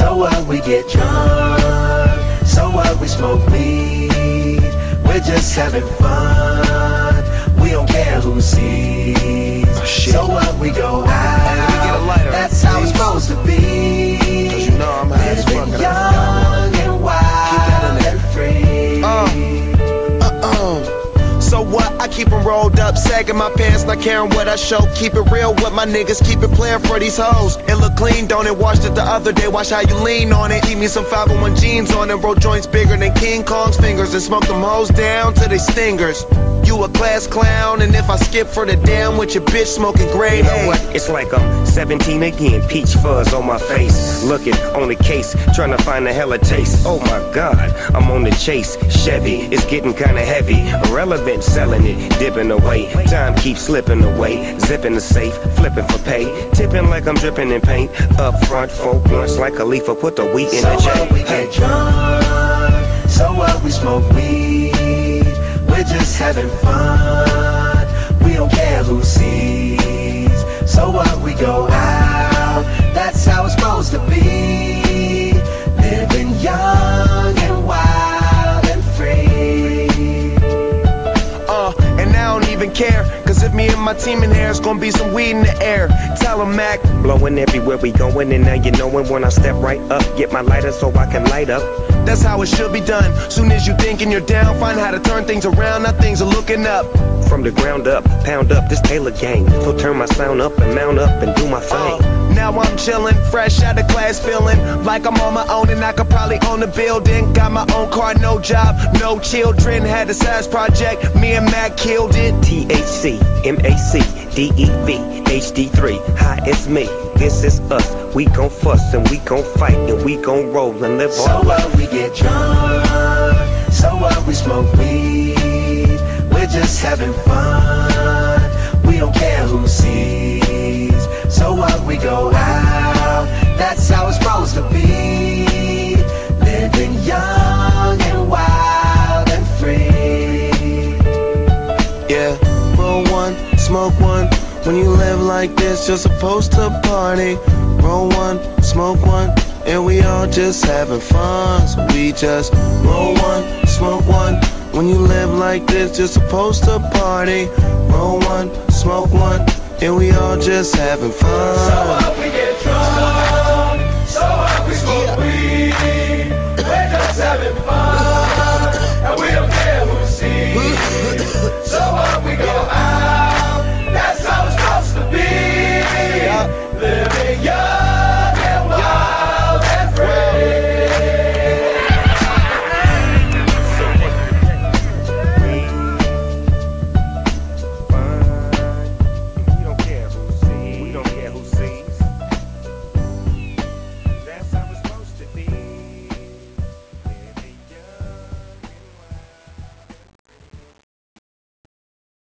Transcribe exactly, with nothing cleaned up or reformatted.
So what, we get drunk. So what, we smoke weed. We're just having fun. We don't care who sees. Oh, so what, we go out. Hey, that's how it's supposed to be. Cause you know I'm high as fuck. Young and wild and free. Uh, uh-uh. So what? I keep them rolled up, sagging my pants, not caring what I show. Keep it real with my niggas, keep it playing for these hoes. It look clean, don't it? Washed it the other day, watch how you lean on it. Keep me some five oh one jeans on and roll joints bigger than King Kong's fingers. And smoke them hoes down to they stingers. You a class clown, and if I skip for the damn with your bitch smoking grade A. You know what? It's like I'm seventeen again, peach fuzz on my face. Looking on the case, trying to find a hella taste. Oh my God, I'm on the chase. Chevy, it's getting kinda heavy. Irrelevant, selling it, dipping away. Time keeps slipping away. Zipping the safe, flipping for pay. Tipping like I'm dripping in paint. Up front, four blunts like a leaf, put the wheat in so the J. So what, we get drunk. So what, we smoke weed. We're just having fun. We don't care who sees. So what, we go out. That's how it's supposed to be. Living young and wild and free. Uh, and I don't even care, cause if me and my team in here, it's gonna be some weed in the air. Tell 'em Mac, blowing everywhere we going, and now you knowin' when I step right up, get my lighter so I can light up. That's how it should be done. Soon as you thinkin' you're down, find how to turn things around. Now things are looking up. From the ground up, pound up this Taylor gang. So turn my sound up and mount up and do my thing. Uh, now I'm chillin', fresh out of class, feelin' like I'm on my own and I could probably own a building. Got my own car, no job, no children. Had a size project, me and Mac killed it. T H C, M A C, D E V, H D three, hi, it's me. This is us, we gon' fuss and we gon' fight and we gon' roll and live so our life. So what, we get drunk. So what, we smoke weed. We're just having fun. We don't care who sees. So what, we go out. That's how it's supposed to be. Living young and wild and free. Yeah, roll one, smoke one. When you live like this, you're supposed to party. Roll one, smoke one, and we all just having fun. So we just roll one, smoke one. When you live like this, you're supposed to party. Roll one, smoke one, and we all just having fun. So what, we get drunk.